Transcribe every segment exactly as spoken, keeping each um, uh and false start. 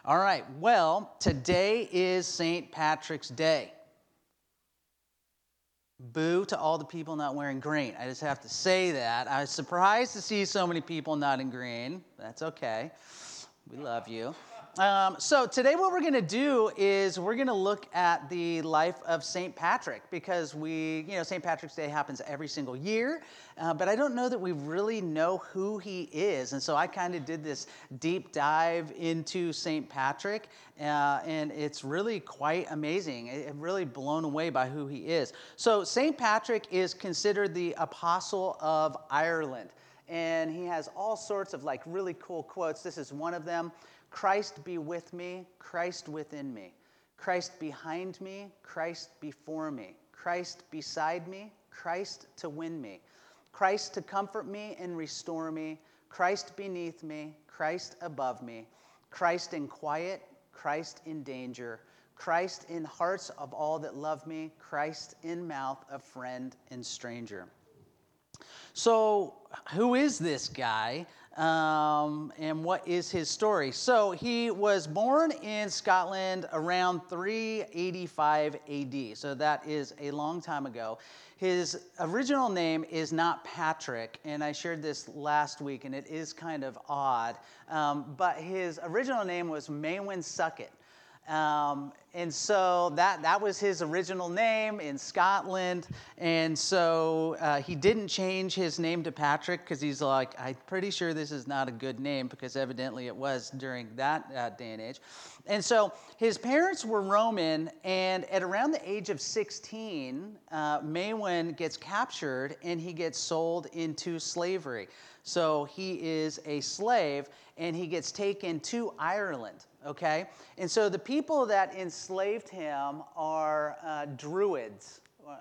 All right, well, today is Saint Patrick's Day. Boo to all the people not wearing green. I just have to say that. I was surprised to see so many people not in green. That's okay. We love you. Um, so today what we're going to do is we're going to look at the life of Saint Patrick because we, you know, Saint Patrick's Day happens every single year, uh, but I don't know that we really know who he is. And so I kind of did this deep dive into Saint Patrick, uh, and it's really quite amazing. I'm really blown away by who he is. So Saint Patrick is considered the apostle of Ireland, and he has all sorts of like really cool quotes. This is one of them. Christ be with me, Christ within me. Christ behind me, Christ before me. Christ beside me, Christ to win me. Christ to comfort me and restore me. Christ beneath me, Christ above me. Christ in quiet, Christ in danger. Christ in hearts of all that love me. Christ in mouth of friend and stranger. So, who is this guy, um, and what is his story? So, he was born in Scotland around three eighty-five A D, so that is a long time ago. His original name is not Patrick, and I shared this last week, and it is kind of odd, um, but his original name was Maewyn Succat. Um, and so that, that was his original name in Scotland. And so uh, he didn't change his name to Patrick because he's like, I'm pretty sure this is not a good name, because evidently it was during that uh, day and age. And so his parents were Roman, and at around the age of sixteen, uh, Maewyn gets captured and he gets sold into slavery. So he is a slave, and he gets taken to Ireland, okay? And so the people that enslaved him are uh, Druids.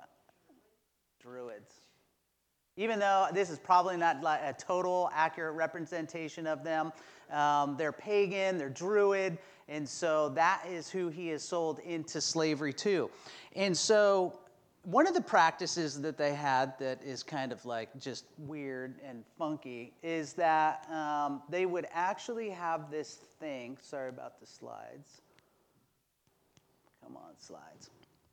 Druids. Even though this is probably not like a total accurate representation of them, um, they're pagan, they're Druid, and so that is who he is sold into slavery to. And so one of the practices that they had that is kind of like just weird and funky is that um, they would actually have this thing. Sorry about the slides. Come on, slides.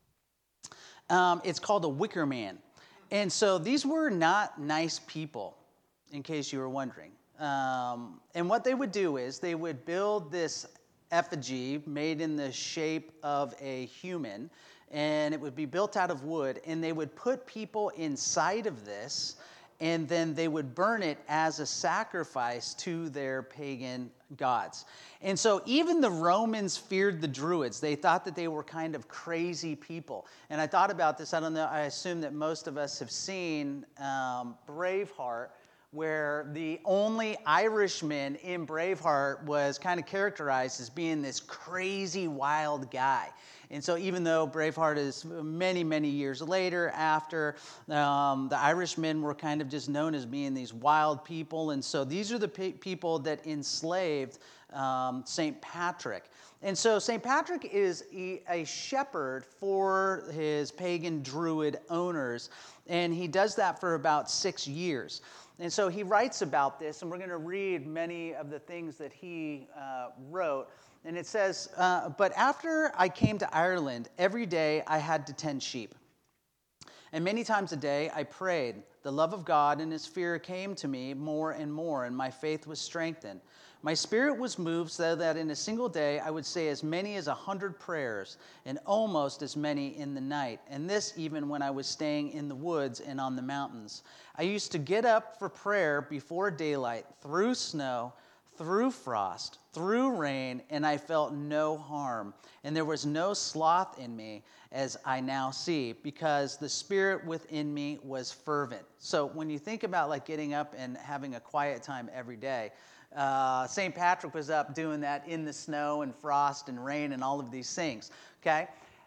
Um, it's called a wicker man. And so these were not nice people, in case you were wondering. Um, and what they would do is they would build this effigy made in the shape of a human, and it would be built out of wood, and they would put people inside of this, and then they would burn it as a sacrifice to their pagan gods. And so even the Romans feared the Druids. They thought that they were kind of crazy people. And I thought about this. I don't know. I assume that most of us have seen um, Braveheart, where the only Irishman in Braveheart was kind of characterized as being this crazy, wild guy. And so even though Braveheart is many, many years later after, um, the Irishmen were kind of just known as being these wild people. And so these are the pe- people that enslaved um, Saint Patrick. And so Saint Patrick is a shepherd for his pagan Druid owners, and he does that for about six years. And so he writes about this, and we're going to read many of the things that he uh, wrote. And it says, uh, but after I came to Ireland, every day I had to tend sheep. And many times a day I prayed. The love of God and his fear came to me more and more, and my faith was strengthened. My spirit was moved so that in a single day I would say as many as a hundred prayers, and almost as many in the night, and this even when I was staying in the woods and on the mountains. I used to get up for prayer before daylight, through snow, through frost, through rain, and I felt no harm. And there was no sloth in me, as I now see, because the spirit within me was fervent. So when you think about like getting up and having a quiet time every day, uh, Saint Patrick was up doing that in the snow and frost and rain and all of these things, okay?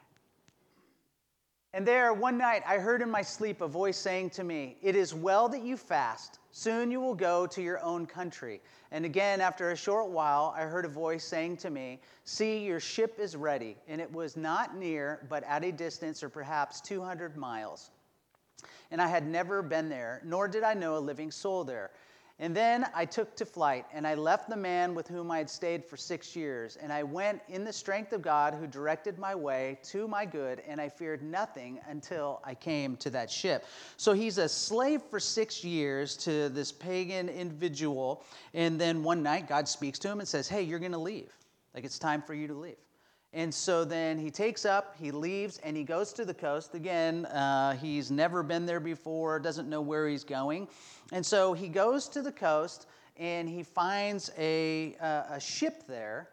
And there, one night, I heard in my sleep a voice saying to me, "It is well that you fast. Soon you will go to your own country." And again, after a short while, I heard a voice saying to me, "See, your ship is ready." And it was not near, but at a distance or perhaps two hundred miles. And I had never been there, nor did I know a living soul there. And then I took to flight, and I left the man with whom I had stayed for six years. And I went in the strength of God who directed my way to my good, and I feared nothing until I came to that ship. So he's a slave for six years to this pagan individual. And then one night, God speaks to him and says, hey, you're going to leave. Like, it's time for you to leave. And so then he takes up, he leaves, and he goes to the coast. Again, uh, he's never been there before, doesn't know where he's going. And so he goes to the coast, and he finds a, uh, a ship there,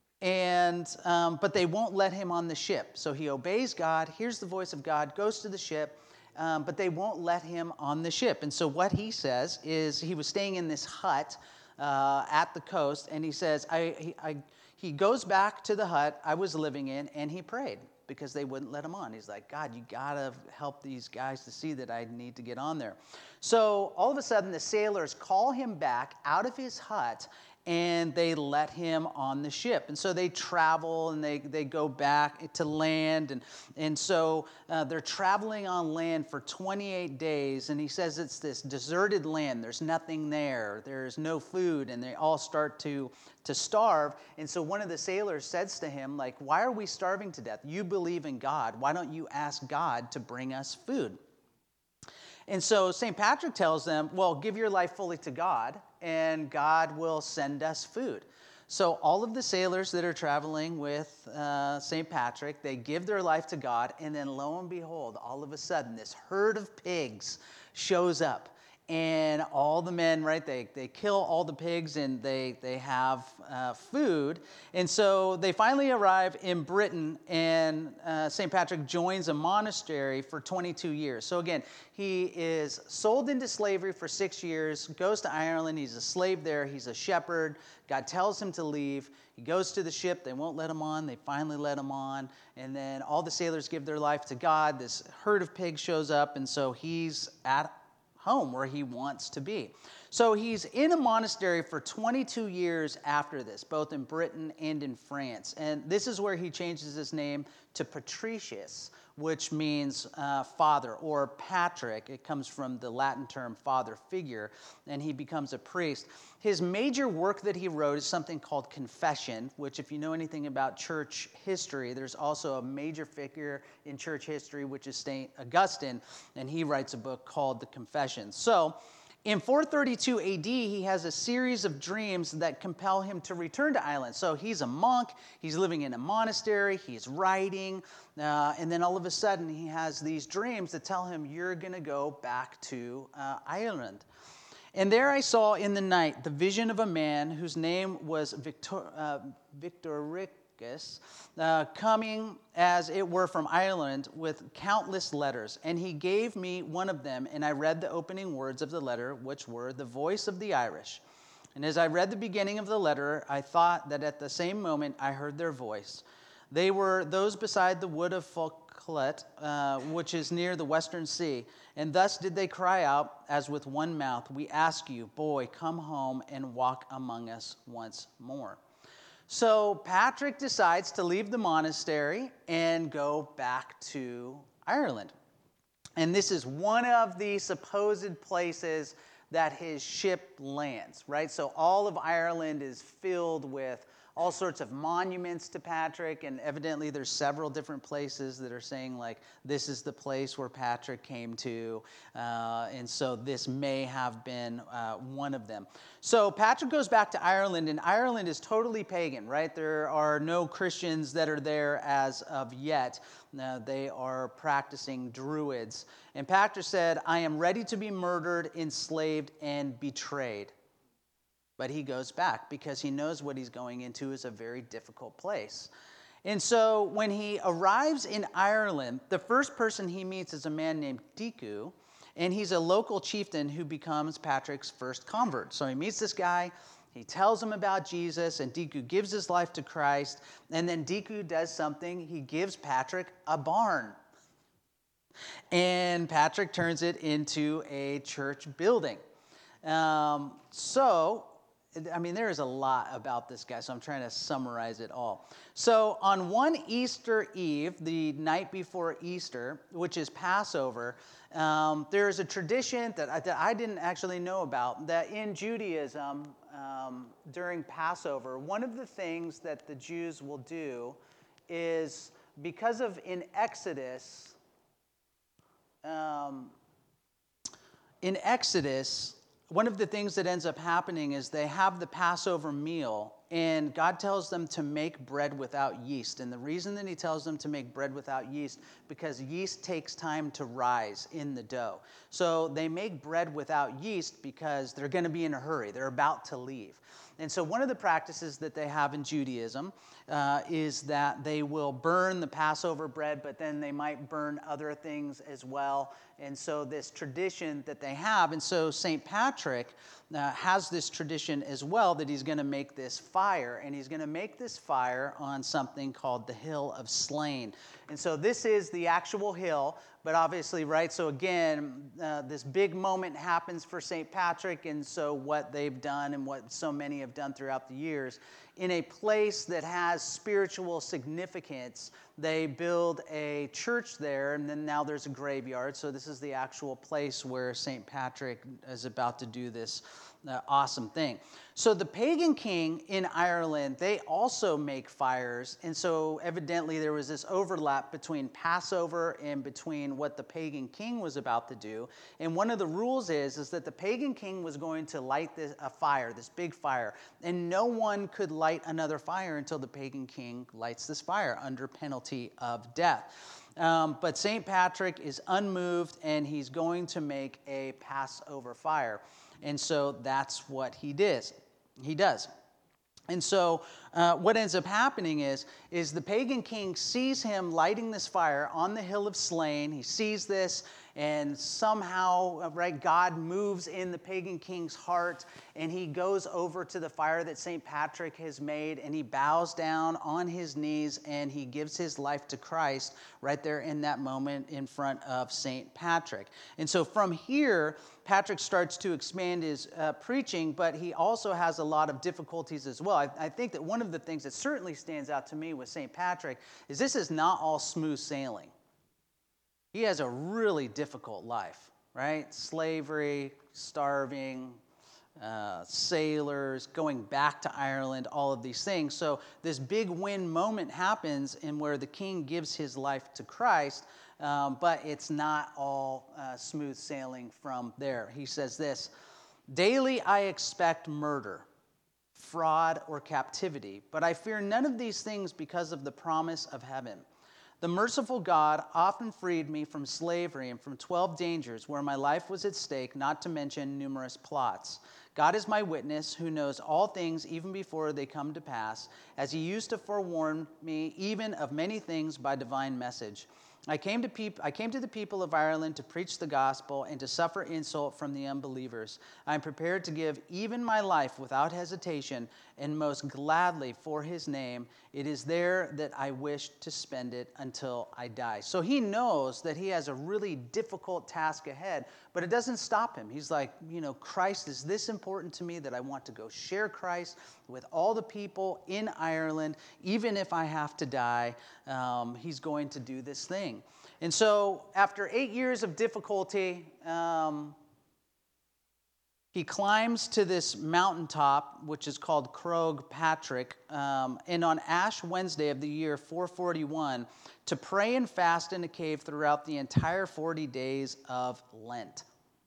and um, but they won't let him on the ship. So he obeys God, hears the voice of God, goes to the ship, um, but they won't let him on the ship. And so what he says is he was staying in this hut uh, at the coast, and he says, I... He, I He goes back to the hut I was living in, and he prayed because they wouldn't let him on. He's like, God, you got to help these guys to see that I need to get on there. So all of a sudden, the sailors call him back out of his hut, and they let him on the ship. And so they travel, and they, they go back to land. And, and so uh, they're traveling on land for twenty-eight days. And he says it's this deserted land. There's nothing there. There's no food. And they all start to, to starve. And so one of the sailors says to him, like, why are we starving to death? You believe in God. Why don't you ask God to bring us food? And so Saint Patrick tells them, well, give your life fully to God, and God will send us food. So all of the sailors that are traveling with uh, Saint Patrick, they give their life to God, and then lo and behold, all of a sudden, this herd of pigs shows up. And all the men, right, they, they kill all the pigs, and they, they have uh, food. And so they finally arrive in Britain, and uh, Saint Patrick joins a monastery for twenty-two years. So again, he is sold into slavery for six years, goes to Ireland, he's a slave there, he's a shepherd. God tells him to leave. He goes to the ship, they won't let him on, they finally let him on. And then all the sailors give their life to God. This herd of pigs shows up, and so he's at home where he wants to be. So he's in a monastery for twenty-two years after this, both in Britain and in France. And this is where he changes his name to Patricius, which means uh, father, or Patrick. It comes from the Latin term father figure, and he becomes a priest. His major work that he wrote is something called Confession, which, if you know anything about church history, there's also a major figure in church history, which is Saint Augustine, and he writes a book called the Confession. So in four thirty-two A D, he has a series of dreams that compel him to return to Ireland. So he's a monk, he's living in a monastery, he's writing, uh, and then all of a sudden he has these dreams that tell him, you're going to go back to uh, Ireland. And there I saw in the night the vision of a man whose name was Victor, uh, Victoricus, uh, coming as it were from Ireland with countless letters. And he gave me one of them, and I read the opening words of the letter, which were the voice of the Irish. And as I read the beginning of the letter, I thought that at the same moment I heard their voice. They were those beside the wood of Fochet, uh, which is near the western sea. And thus did they cry out, as with one mouth, we ask you, boy, come home and walk among us once more. So Patrick decides to leave the monastery and go back to Ireland. And this is one of the supposed places that his ship lands, right? So all of Ireland is filled with all sorts of monuments to Patrick, and evidently there's several different places that are saying, like, this is the place where Patrick came to, uh, and so this may have been uh, one of them. So Patrick goes back to Ireland, and Ireland is totally pagan, right? There are no Christians that are there as of yet. Uh, they are practicing Druids. And Patrick said, I am ready to be murdered, enslaved, and betrayed. But he goes back because he knows what he's going into is a very difficult place. And so when he arrives in Ireland, the first person he meets is a man named Dicu, and he's a local chieftain who becomes Patrick's first convert. So he meets this guy, he tells him about Jesus, and Dicu gives his life to Christ, and then Dicu does something. He gives Patrick a barn. And Patrick turns it into a church building. Um, so... I mean, there is a lot about this guy, so I'm trying to summarize it all. So on one Easter Eve, the night before Easter, which is Passover, um, there's a tradition that I, that I didn't actually know about, that in Judaism, um, during Passover, one of the things that the Jews will do is, because of in Exodus, um, in Exodus, one of the things that ends up happening is they have the Passover meal, and God tells them to make bread without yeast. And the reason that he tells them to make bread without yeast, because yeast takes time to rise in the dough. So they make bread without yeast because they're going to be in a hurry. They're about to leave. And so one of the practices that they have in Judaism uh, is that they will burn the Passover bread, but then they might burn other things as well. And so this tradition that they have, and so Saint Patrick uh, has this tradition as well, that he's going to make this fire, and he's going to make this fire on something called the Hill of Slain. And so this is the actual hill, but obviously, right, so again, uh, this big moment happens for Saint Patrick, and so what they've done and what so many have done throughout the years, in a place that has spiritual significance, they build a church there, and then now there's a graveyard. So this is the actual place where Saint Patrick is about to do this uh, awesome thing. So the pagan king in Ireland, they also make fires, and so evidently there was this overlap between Passover and between what the pagan king was about to do. And one of the rules is, is that the pagan king was going to light this, a fire, this big fire, and no one could light another fire until the pagan king lights this fire under penalty of death. Um, but Saint Patrick is unmoved, and he's going to make a Passover fire. And so that's what he does. He does. And so uh, what ends up happening is, is the pagan king sees him lighting this fire on the Hill of Slain. He sees this, and somehow, right, God moves in the pagan king's heart, and he goes over to the fire that Saint Patrick has made, and he bows down on his knees, and he gives his life to Christ right there in that moment in front of Saint Patrick. And so from here, Patrick starts to expand his uh, preaching, but he also has a lot of difficulties as well. I, I think that one of the things that certainly stands out to me with Saint Patrick is this is not all smooth sailing. He has a really difficult life, right? Slavery, starving, uh, sailors, going back to Ireland, all of these things. So this big win moment happens in where the king gives his life to Christ, um, but it's not all uh, smooth sailing from there. He says this, "Daily I expect murder, fraud, or captivity, but I fear none of these things because of the promise of heaven. The merciful God often freed me from slavery and from twelve dangers where my life was at stake, not to mention numerous plots. God is my witness, who knows all things even before they come to pass, as he used to forewarn me even of many things by divine message. I came to peop- I came to the people of Ireland to preach the gospel and to suffer insult from the unbelievers. I am prepared to give even my life without hesitation and most gladly for his name. It is there that I wish to spend it until I die." So he knows that he has a really difficult task ahead, but it doesn't stop him. He's like, you know, Christ is this important to me that I want to go share Christ with all the people in Ireland, even if I have to die. Um, he's going to do this thing. And so after eight years of difficulty, um, he climbs to this mountaintop, which is called Croagh Patrick, um, and on Ash Wednesday of the year four forty-one, to pray and fast in a cave throughout the entire forty days of Lent.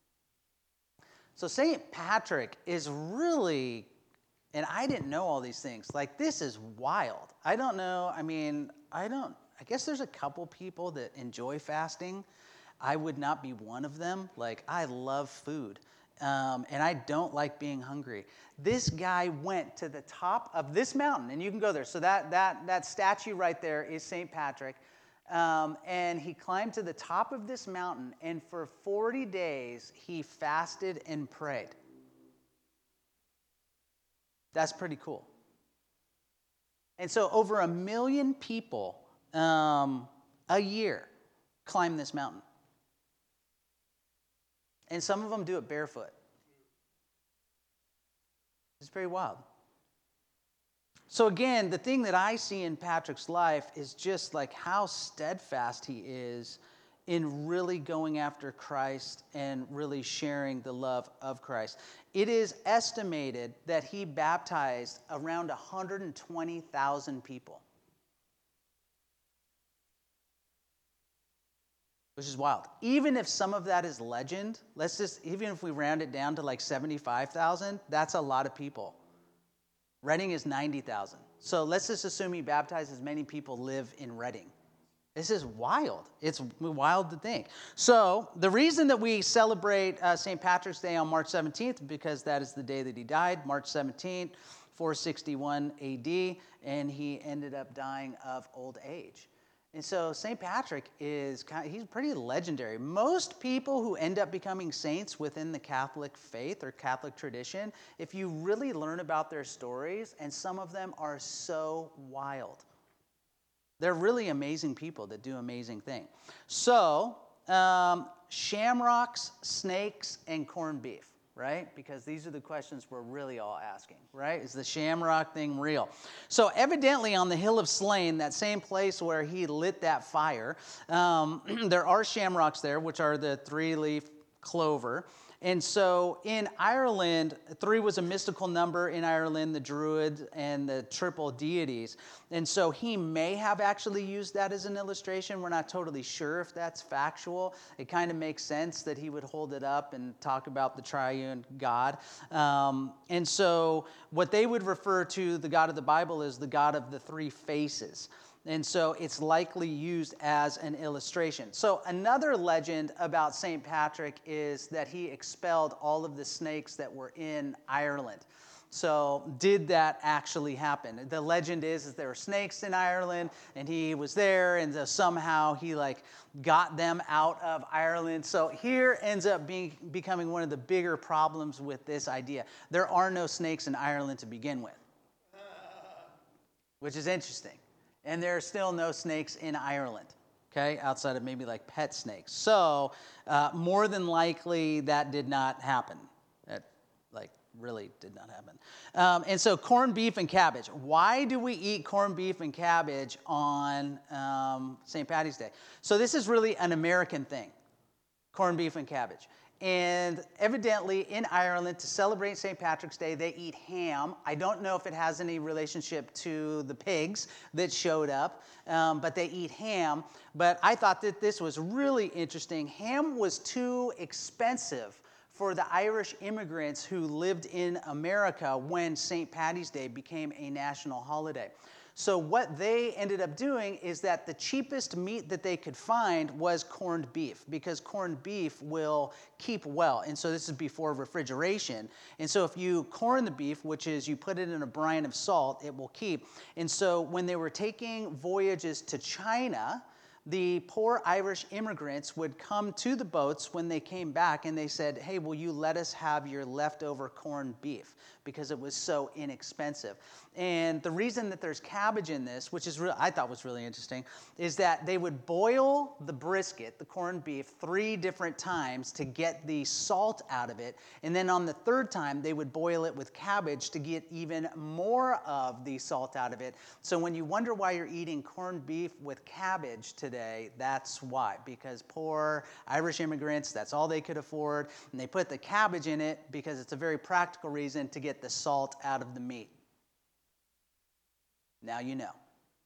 So Saint Patrick is really, and I didn't know all these things, like this is wild. I don't know, I mean, I don't, I guess there's a couple people that enjoy fasting. I would not be one of them. Like, I love food. Um, and I don't like being hungry. This guy went to the top of this mountain, and you can go there. So that that that statue right there is Saint Patrick. Um, and he climbed to the top of this mountain, and for forty days, he fasted and prayed. That's pretty cool. And so over a million people um, a year climb this mountain. And some of them do it barefoot. It's very wild. So again, the thing that I see in Patrick's life is just like how steadfast he is in really going after Christ and really sharing the love of Christ. It is estimated that he baptized around one hundred twenty thousand people, which is wild. Even if some of that is legend, let's just, even if we round it down to like seventy-five thousand, that's a lot of people. Redding is ninety thousand. So let's just assume he baptized as many people live in Redding. This is wild. It's wild to think. So the reason that we celebrate uh, Saint Patrick's Day on March seventeenth, because that is the day that he died, March seventeenth, four sixty-one A D, and he ended up dying of old age. And so Saint Patrick is kind of, he's pretty legendary. Most people who end up becoming saints within the Catholic faith or Catholic tradition, if you really learn about their stories, and some of them are so wild. They're really amazing people that do amazing things. So, um, shamrocks, snakes, and corned beef, right? Because these are the questions we're really all asking, right? Is the shamrock thing real? So evidently on the Hill of Slane, that same place where he lit that fire, um, there are shamrocks there, which are the three-leaf clover. And so in Ireland, three was a mystical number in Ireland, the Druids and the triple deities. And so he may have actually used that as an illustration. We're not totally sure if that's factual. It kind of makes sense that he would hold it up and talk about the triune God. Um, and so what they would refer to the God of the Bible is the God of the three faces. And so it's likely used as an illustration. So another legend about Saint Patrick is that he expelled all of the snakes that were in Ireland. So did that actually happen? The legend is, is there were snakes in Ireland, and he was there, and somehow he like got them out of Ireland. So here ends up being becoming one of the bigger problems with this idea. There are no snakes in Ireland to begin with, which is interesting. And there are still no snakes in Ireland, okay, outside of maybe like pet snakes. So uh, more than likely that did not happen. That like really did not happen. Um, and so corned beef and cabbage. Why do we eat corned beef and cabbage on um, Saint Patty's Day? So this is really an American thing, corned beef and cabbage. And evidently in Ireland, to celebrate Saint Patrick's Day, they eat ham. I don't know if it has any relationship to the pigs that showed up, um, but they eat ham. But I thought that this was really interesting. Ham was too expensive for the Irish immigrants who lived in America when Saint Patty's Day became a national holiday. So what they ended up doing is that the cheapest meat that they could find was corned beef, because corned beef will keep well. And so this is before refrigeration. And so if you corn the beef, which is you put it in a brine of salt, it will keep. And so when they were taking voyages to China, the poor Irish immigrants would come to the boats when they came back, and they said, hey, will you let us have your leftover corned beef? Because it was so inexpensive. And the reason that there's cabbage in this, which is re- I thought was really interesting, is that they would boil the brisket, the corned beef, three different times to get the salt out of it. And then on the third time, they would boil it with cabbage to get even more of the salt out of it. So when you wonder why you're eating corned beef with cabbage today, that's why. Because poor Irish immigrants, that's all they could afford. And they put the cabbage in it because it's a very practical reason to get the salt out of the meat. Now you know.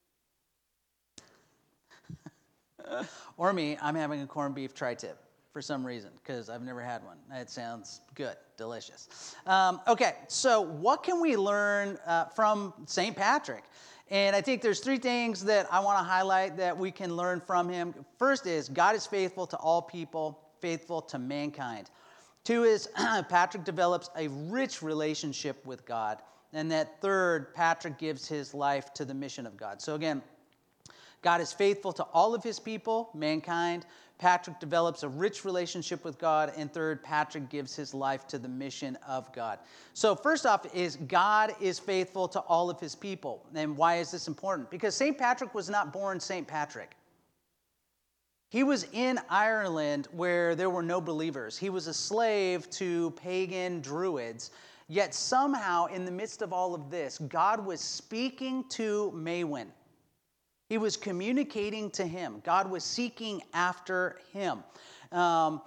Or me, I'm having a corned beef tri-tip for some reason, because I've never had one. It sounds good, delicious. Um, okay, so what can we learn uh, from Saint Patrick? And I think there's three things that I want to highlight that we can learn from him. First is God is faithful to all people, faithful to mankind. Two is Patrick develops a rich relationship with God. And that third, Patrick gives his life to the mission of God. So again, God is faithful to all of his people, mankind. Patrick develops a rich relationship with God. And third, Patrick gives his life to the mission of God. So first off is God is faithful to all of his people. And why is this important? Because Saint Patrick was not born Saint Patrick. He was in Ireland where there were no believers. He was a slave to pagan Druids. Yet somehow, in the midst of all of this, God was speaking to Maywin. He was communicating to him. God was seeking after him. Um,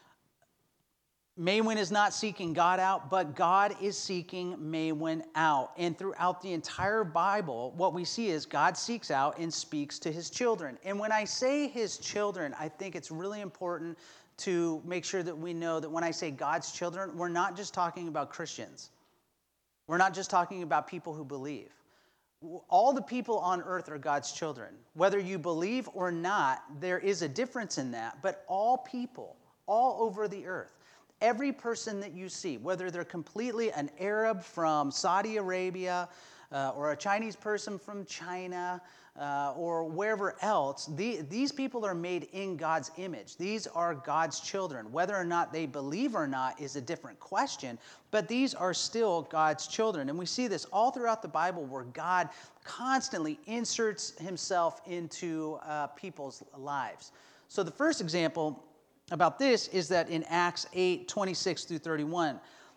Maywin is not seeking God out, but God is seeking Maywin out. And throughout the entire Bible, what we see is God seeks out and speaks to his children. And when I say his children, I think it's really important to make sure that we know that when I say God's children, we're not just talking about Christians. We're not just talking about people who believe. All the people on earth are God's children. Whether you believe or not, there is a difference in that. But all people, all over the earth, every person that you see, whether they're completely an Arab from Saudi Arabia uh, or a Chinese person from China uh, or wherever else, the, these people are made in God's image. These are God's children. Whether or not they believe or not is a different question, but these are still God's children. And we see this all throughout the Bible where God constantly inserts himself into uh, people's lives. So the first example about this is that in Acts eight, twenty-six through thirty-one.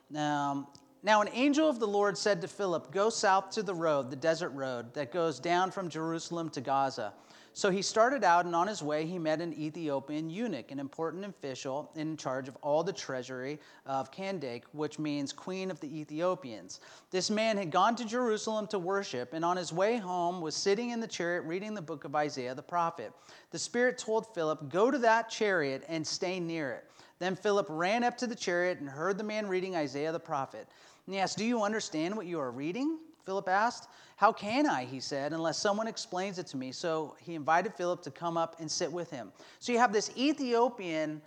Um, now an angel of the Lord said to Philip, "Go south to the road, the desert road, that goes down from Jerusalem to Gaza." So he started out, and on his way he met an Ethiopian eunuch, an important official in charge of all the treasury of Kandake, which means Queen of the Ethiopians. This man had gone to Jerusalem to worship, and on his way home was sitting in the chariot reading the book of Isaiah the prophet. The Spirit told Philip, "Go to that chariot and stay near it." Then Philip ran up to the chariot and heard the man reading Isaiah the prophet. And he asked, "Do you understand what you are reading?" Philip asked. "How can I," he said, "unless someone explains it to me?" So he invited Philip to come up and sit with him. So you have this Ethiopian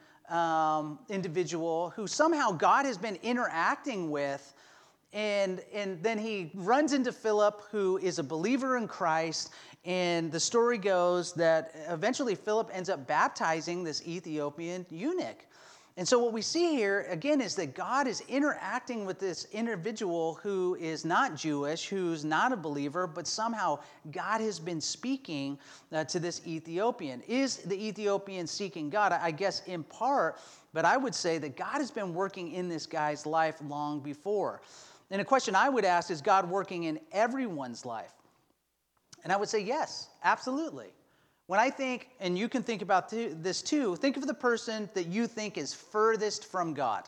um, individual who somehow God has been interacting with, and, and then he runs into Philip, who is a believer in Christ, and the story goes that eventually Philip ends up baptizing this Ethiopian eunuch. And so what we see here, again, is that God is interacting with this individual who is not Jewish, who's not a believer, but somehow God has been speaking uh, to this Ethiopian. Is the Ethiopian seeking God? I guess in part, but I would say that God has been working in this guy's life long before. And a question I would ask, is God working in everyone's life? And I would say yes, absolutely. When I think, and you can think about this too, think of the person that you think is furthest from God.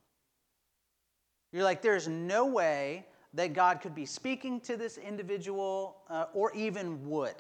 You're like, there's no way that God could be speaking to this individual uh, or even would.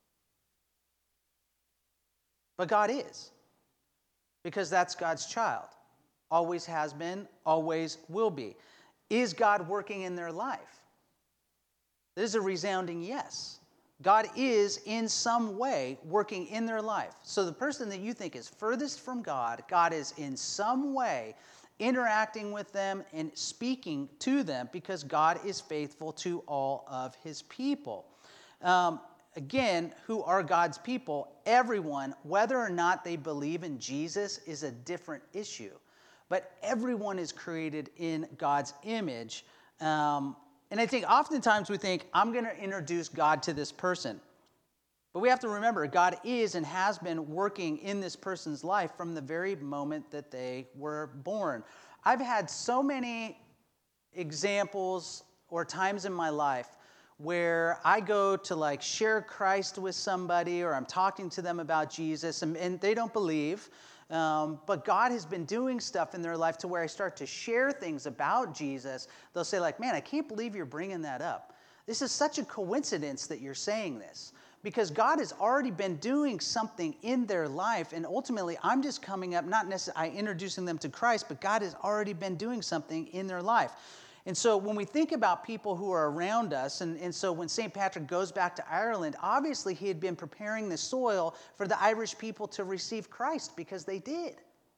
But God is, because that's God's child. Always has been, always will be. Is God working in their life? This is a resounding yes. God is in some way working in their life. So the person that you think is furthest from God, God is in some way interacting with them and speaking to them because God is faithful to all of his people. Um, again, who are God's people? Everyone, whether or not they believe in Jesus, is a different issue. But everyone is created in God's image. Um, And I think oftentimes we think, I'm going to introduce God to this person. But we have to remember, God is and has been working in this person's life from the very moment that they were born. I've had so many examples or times in my life where I go to like share Christ with somebody, or I'm talking to them about Jesus, and, and they don't believe. Um, but God has been doing stuff in their life to where I start to share things about Jesus. They'll say like, "Man, I can't believe you're bringing that up. This is such a coincidence that you're saying this." Because God has already been doing something in their life, and ultimately I'm just coming up, not necessarily introducing them to Christ, but God has already been doing something in their life. And so when we think about people who are around us, and, and so when Saint Patrick goes back to Ireland, obviously he had been preparing the soil for the Irish people to receive Christ, because they did.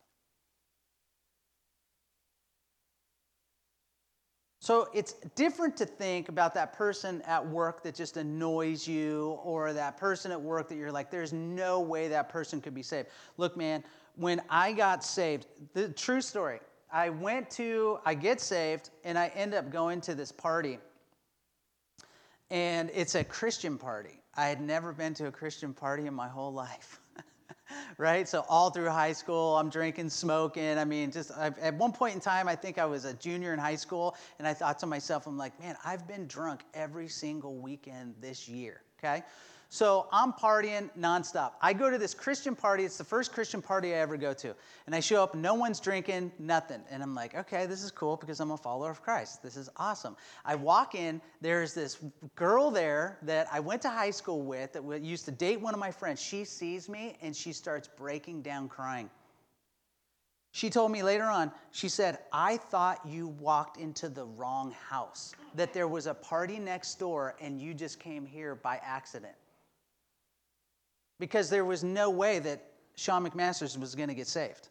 So it's different to think about that person at work that just annoys you, or that person at work that you're like, there's no way that person could be saved. Look, man, when I got saved, the true story, I went to, I get saved, and I end up going to this party. And it's a Christian party. I had never been to a Christian party in my whole life. right? So all through high school, I'm drinking, smoking. I mean, just I've, at one point in time, I think I was a junior in high school, and I thought to myself, I'm like, man, I've been drunk every single weekend this year, okay? So I'm partying nonstop. I go to this Christian party. It's the first Christian party I ever go to. And I show up, no one's drinking, nothing. And I'm like, okay, this is cool because I'm a follower of Christ. This is awesome. I walk in, there's this girl there that I went to high school with that used to date one of my friends. She sees me and she starts breaking down crying. She told me later on, she said, I thought you walked into the wrong house, that there was a party next door and you just came here by accident. Because there was no way that Sean McMasters was going to get saved.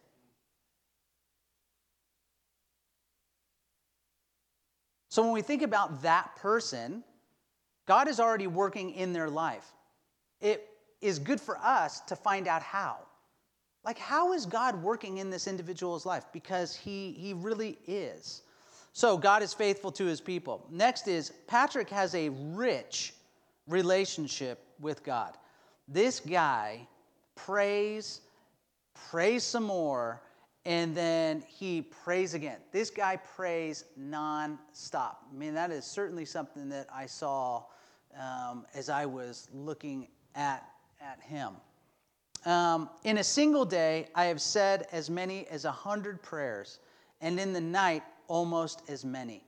So when we think about that person, God is already working in their life. It is good for us to find out how. Like, how is God working in this individual's life? Because he, he really is. So God is faithful to his people. Next is, Patrick has a rich relationship with God. This guy prays, prays some more, and then he prays again. This guy prays nonstop. I mean, that is certainly something that I saw um, as I was looking at, at him. Um, in a single day, I have said as many as a hundred prayers, and in the night, almost as many.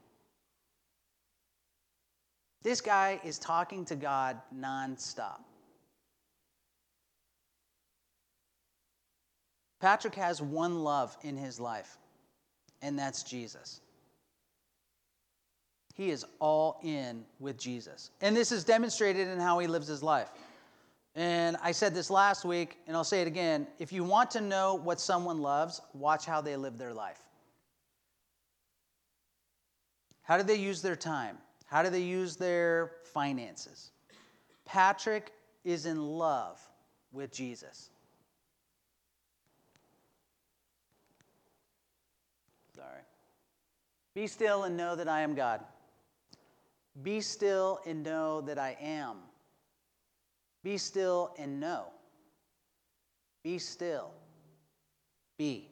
This guy is talking to God nonstop. Patrick has one love in his life, and that's Jesus. He is all in with Jesus. And this is demonstrated in how he lives his life. And I said this last week, and I'll say it again. If you want to know what someone loves, watch how they live their life. How do they use their time? How do they use their finances? Patrick is in love with Jesus. Sorry. Be still and know that I am God. Be still and know that I am. Be still and know. Be still. Be.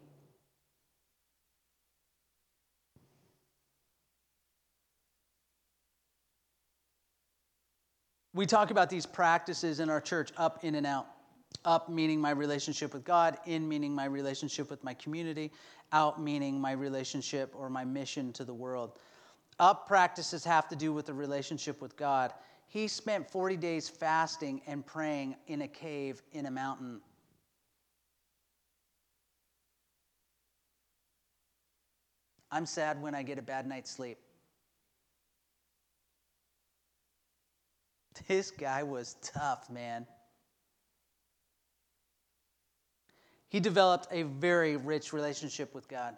We talk about these practices in our church, up, in, and out. Up meaning my relationship with God, in meaning my relationship with my community, out meaning my relationship or my mission to the world. Up practices have to do with the relationship with God. He spent forty days fasting and praying in a cave in a mountain. I'm sad when I get a bad night's sleep. This guy was tough, man. He developed a very rich relationship with God.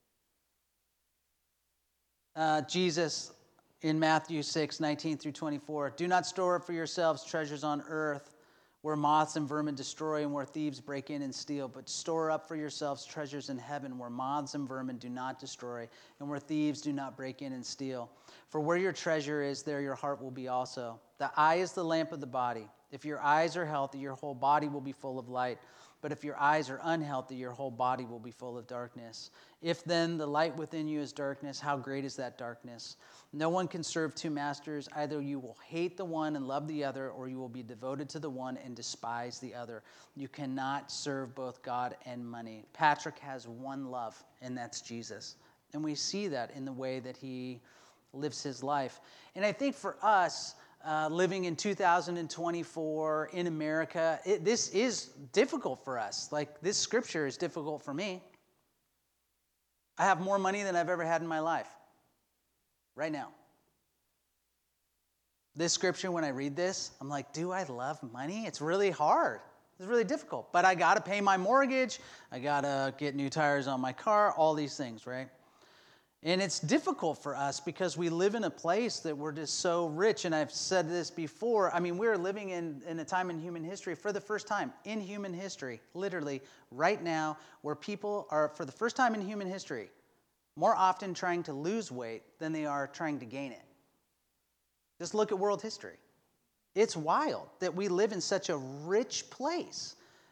Uh, Jesus, in Matthew six, nineteen through twenty-four, do not store up for yourselves treasures on earth where moths and vermin destroy and where thieves break in and steal, but store up for yourselves treasures in heaven where moths and vermin do not destroy and where thieves do not break in and steal. For where your treasure is, there your heart will be also. The eye is the lamp of the body. If your eyes are healthy, your whole body will be full of light. But if your eyes are unhealthy, your whole body will be full of darkness. If then the light within you is darkness, how great is that darkness? No one can serve two masters. Either you will hate the one and love the other, or you will be devoted to the one and despise the other. You cannot serve both God and money. Patrick has one love, and that's Jesus. And we see that in the way that he lives his life. And I think for us, Uh, living in two thousand twenty-four in America, it, this is difficult for us. Like, this scripture is difficult for me. I have more money than I've ever had in my life. Right now. This scripture, when I read this, I'm like, do I love money? It's really hard. It's really difficult. But I got to pay my mortgage. I got to get new tires on my car. All these things, right? And it's difficult for us because we live in a place that we're just so rich. And I've said this before. I mean, we're living in, in a time in human history for the first time in human history, literally right now, where people are, for the first time in human history, more often trying to lose weight than they are trying to gain it. Just look at world history. It's wild that we live in such a rich place.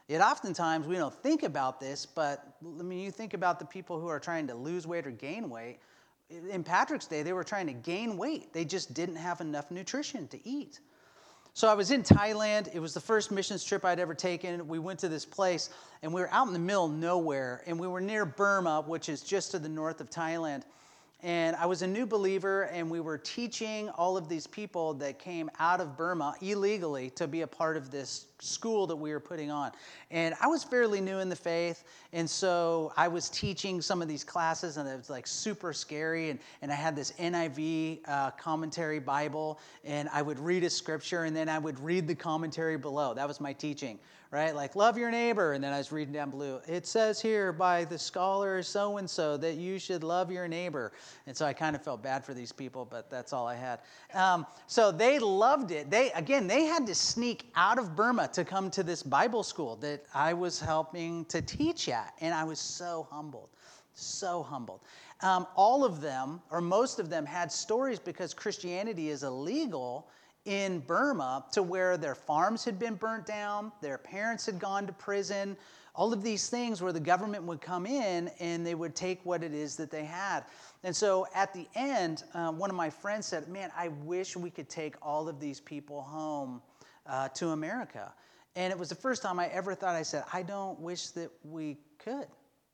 Yet oftentimes we don't think about this, but I mean, you think about the people who are trying to lose weight or gain weight. In Patrick's day, they were trying to gain weight. They just didn't have enough nutrition to eat. So I was in Thailand. It was the first missions trip I'd ever taken. We went to this place, and we were out in the middle of nowhere, and we were near Burma, which is just to the north of Thailand. And I was a new believer, and we were teaching all of these people that came out of Burma illegally to be a part of this school that we were putting on. And I was fairly new in the faith, and so I was teaching some of these classes, and it was like super scary. And, and I had this N I V uh, commentary Bible, and I would read a scripture, and then I would read the commentary below. That was my teaching. Right? Like, love your neighbor. And then I was reading down below. It says here by the scholar so-and-so that you should love your neighbor. And so I kind of felt bad for these people, but that's all I had. Um, so they loved it. They, again, they had to sneak out of Burma to come to this Bible school that I was helping to teach at. And I was so humbled, so humbled. Um, all of them, or most of them, had stories because Christianity is illegal in Burma, to where their farms had been burnt down, their parents had gone to prison, all of these things where the government would come in and they would take what it is that they had. And so at the end, uh, one of my friends said, man, I wish we could take all of these people home uh, to America. And it was the first time I ever thought, I said, I don't wish that we could.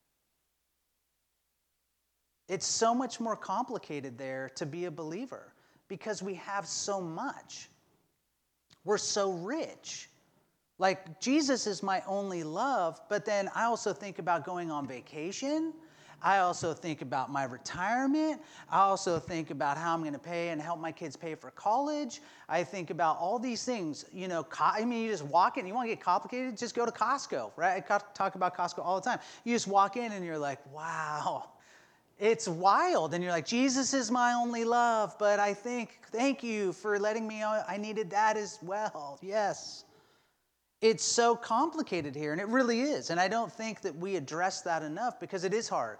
It's so much more complicated there to be a believer, because we have so much. We're so rich. Like, Jesus is my only love, but then I also think about going on vacation. I also think about my retirement. I also think about how I'm going to pay and help my kids pay for college. I think about all these things. You know, I mean, you just walk in. You want to get complicated? Just go to Costco, right? I talk about Costco all the time. You just walk in and you're like, wow. It's wild. And you're like, Jesus is my only love, but I think, thank you for letting me know I needed that as well. Yes. It's so complicated here, and it really is. And I don't think that we address that enough because it is hard.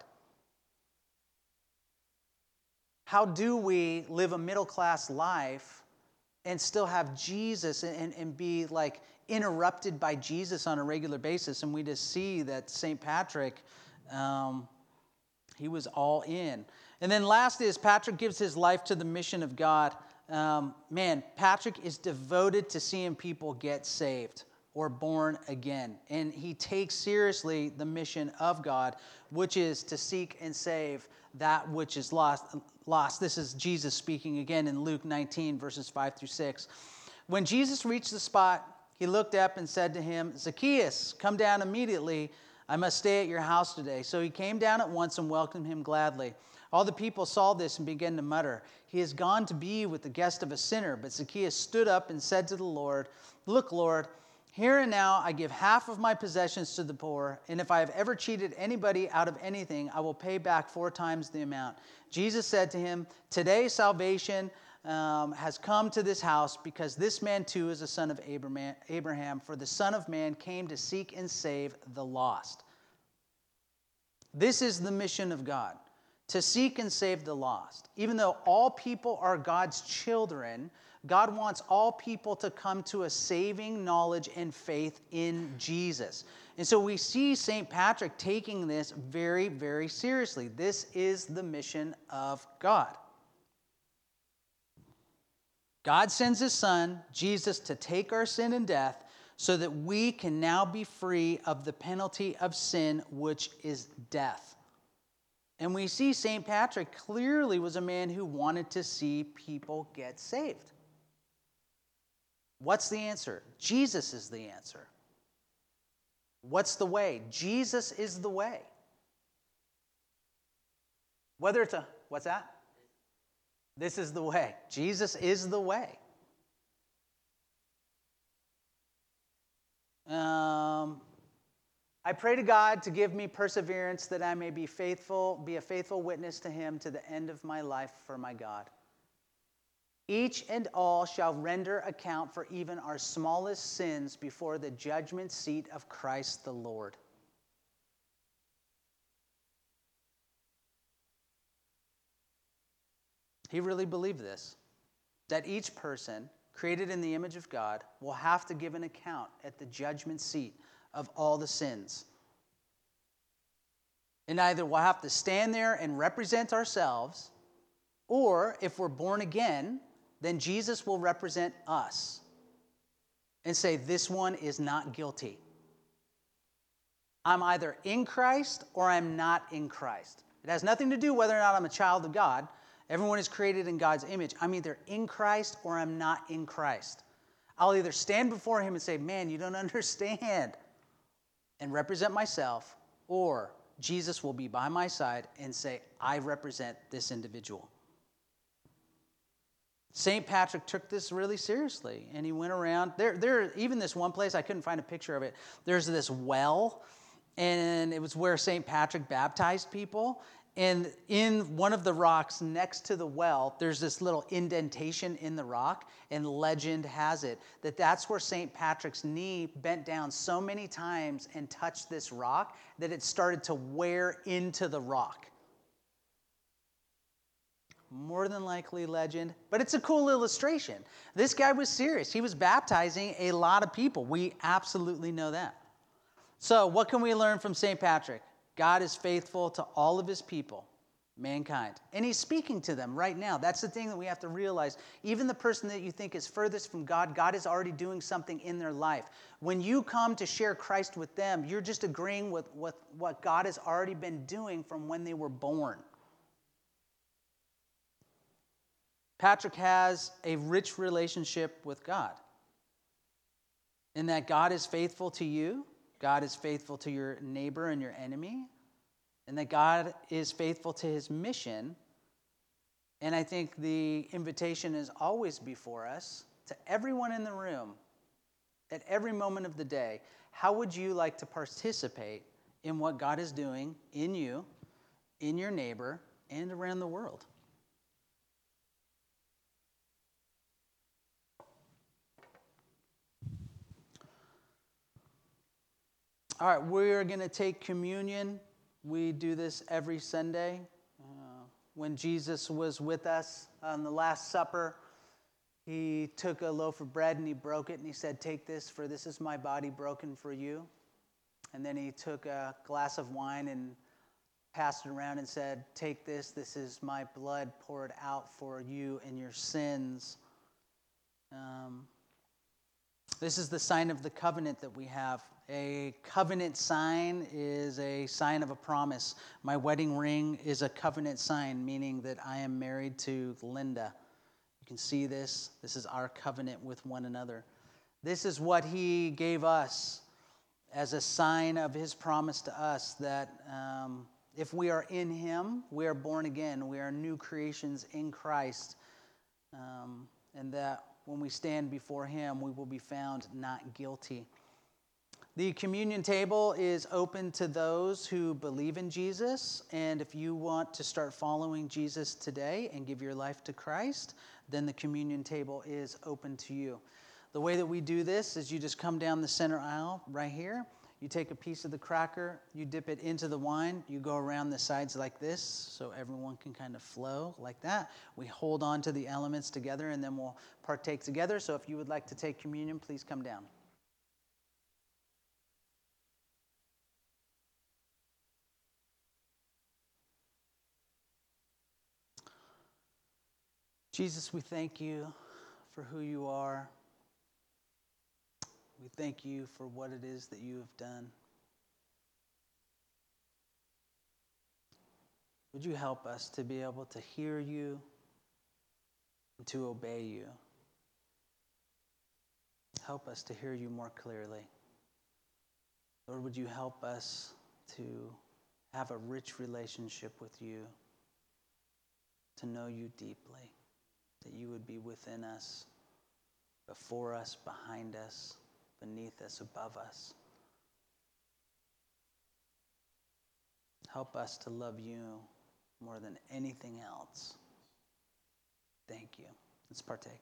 How do we live a middle-class life and still have Jesus and, and be like interrupted by Jesus on a regular basis? And we just see that Saint Patrick, um, he was all in. And then last is Patrick gives his life to the mission of God. Um, man, Patrick is devoted to seeing people get saved or born again. And he takes seriously the mission of God, which is to seek and save that which is lost. Lost. This is Jesus speaking again in Luke nineteen, verses five through six. When Jesus reached the spot, he looked up and said to him, Zacchaeus, come down immediately. I must stay at your house today. So he came down at once and welcomed him gladly. All the people saw this and began to mutter, he has gone to be with the guest of a sinner. But Zacchaeus stood up and said to the Lord, look, Lord, here and now I give half of my possessions to the poor, and if I have ever cheated anybody out of anything, I will pay back four times the amount. Jesus said to him, today salvation Um, has come to this house, because this man too is a son of Abraham, for the Son of Man came to seek and save the lost. This is the mission of God, to seek and save the lost. Even though all people are God's children, God wants all people to come to a saving knowledge and faith in Jesus. And so we see Saint Patrick taking this very, very seriously. This is the mission of God. God sends his son, Jesus, to take our sin and death so that we can now be free of the penalty of sin, which is death. And we see Saint Patrick clearly was a man who wanted to see people get saved. What's the answer? Jesus is the answer. What's the way? Jesus is the way. Whether it's a, what's that? This is the way. Jesus is the way. Um, I pray to God to give me perseverance that I may be faithful, be a faithful witness to him to the end of my life for my God. Each and all shall render account for even our smallest sins before the judgment seat of Christ the Lord. He really believed this, that each person created in the image of God will have to give an account at the judgment seat of all the sins. And either we'll have to stand there and represent ourselves, or if we're born again, then Jesus will represent us and say, this one is not guilty. I'm either in Christ or I'm not in Christ. It has nothing to do whether or not I'm a child of God. Everyone is created in God's image. I'm either in Christ or I'm not in Christ. I'll either stand before him and say, man, you don't understand, and represent myself, or Jesus will be by my side and say, I represent this individual. Saint Patrick took this really seriously, and he went around. There, there, even this one place, I couldn't find a picture of it. There's this well, and it was where Saint Patrick baptized people. And in one of the rocks next to the well, there's this little indentation in the rock, and legend has it that that's where Saint Patrick's knee bent down so many times and touched this rock that it started to wear into the rock. More than likely legend, but it's a cool illustration. This guy was serious. He was baptizing a lot of people. We absolutely know that. So what can we learn from Saint Patrick? God is faithful to all of his people, mankind. And he's speaking to them right now. That's the thing that we have to realize. Even the person that you think is furthest from God, God is already doing something in their life. When you come to share Christ with them, you're just agreeing with, with what God has already been doing from when they were born. Patrick has a rich relationship with God, in that God is faithful to you, God is faithful to your neighbor and your enemy, and that God is faithful to his mission. And I think the invitation is always before us, to everyone in the room, at every moment of the day. How would you like to participate in what God is doing in you, in your neighbor, and around the world? All right, we're going to take communion. We do this every Sunday. Uh, when Jesus was with us on the Last Supper, he took a loaf of bread and he broke it and he said, take this, for this is my body broken for you. And then he took a glass of wine and passed it around and said, take this, this is my blood poured out for you and your sins. Um, this is the sign of the covenant that we have. A covenant sign is a sign of a promise. My wedding ring is a covenant sign, meaning that I am married to Linda. You can see this. This is our covenant with one another. This is what he gave us as a sign of his promise to us, that um, if we are in him, we are born again. We are new creations in Christ. Um, and that when we stand before him, we will be found not guilty. The communion table is open to those who believe in Jesus, and if you want to start following Jesus today and give your life to Christ, then the communion table is open to you. The way that we do this is you just come down the center aisle right here. You take a piece of the cracker, you dip it into the wine, you go around the sides like this so everyone can kind of flow like that. We hold on to the elements together and then we'll partake together. So if you would like to take communion, please come down. Jesus, we thank you for who you are. We thank you for what it is that you have done. Would you help us to be able to hear you and to obey you? Help us to hear you more clearly. Lord, would you help us to have a rich relationship with you, to know you deeply, that you would be within us, before us, behind us, beneath us, above us. Help us to love you more than anything else. Thank you. Let's partake.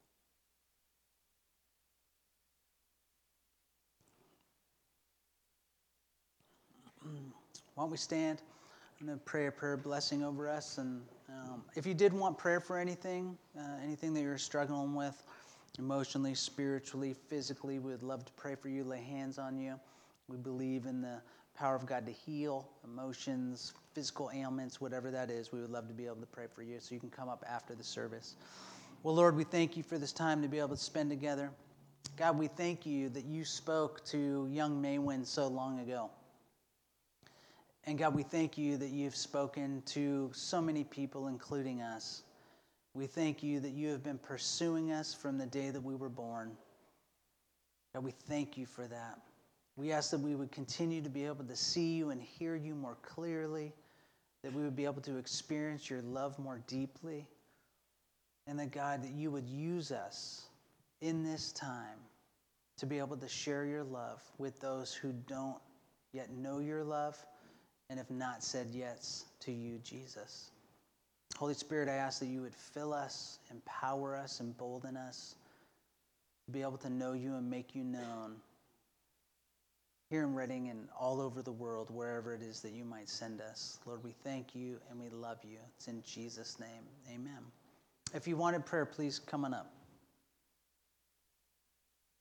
Why don't we stand? I'm going to pray a prayer blessing over us. And um, if you did want prayer for anything, uh, anything that you're struggling with, emotionally, spiritually, physically, we would love to pray for you, lay hands on you. We believe in the power of God to heal emotions, physical ailments, whatever that is. We would love to be able to pray for you, so you can come up after the service. Well, Lord, we thank you for this time to be able to spend together. God, we thank you that you spoke to young Maywin so long ago. And God, we thank you that you've spoken to so many people, including us. We thank you that you have been pursuing us from the day that we were born. God, we thank you for that. We ask that we would continue to be able to see you and hear you more clearly, that we would be able to experience your love more deeply, and that, God, that you would use us in this time to be able to share your love with those who don't yet know your love and have not said yes to you, Jesus. Holy Spirit, I ask that you would fill us, empower us, embolden us to be able to know you and make you known here in Redding and all over the world, wherever it is that you might send us. Lord, we thank you and we love you. It's in Jesus' name. Amen. If you wanted prayer, please come on up.